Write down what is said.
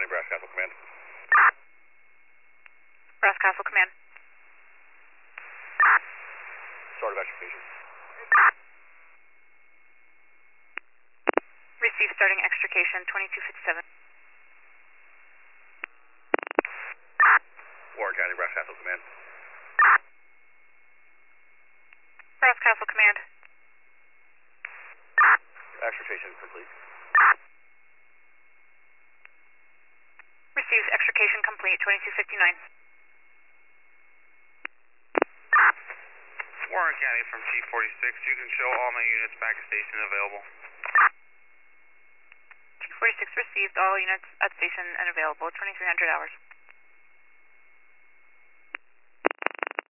County, Brass Castle Command. Brass Castle Command. Start of extrication. Receive starting extrication 2257. Warren County, Brass Castle Command. Brass Castle Command. Extrication complete. Receives extrication complete 2259. Warren County from G46, you can show all my units back at station available. G46 received, all units at station and available, 2300 hours.